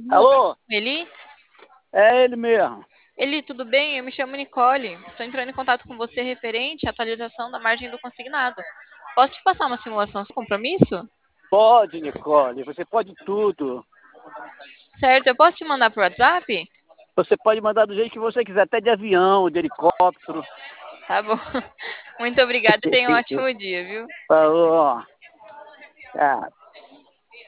Alô? Eli? É ele mesmo. Eli, tudo bem? Eu me chamo Nicole. Estou entrando em contato com você referente à atualização da margem do consignado. Posso te passar uma simulação sem compromisso? Pode, Nicole, você pode tudo. Certo, eu posso te mandar por WhatsApp? Você pode mandar do jeito que você quiser, até de avião, de helicóptero. Tá bom. Muito obrigada e tenha um ótimo dia, viu? Falou. Tá.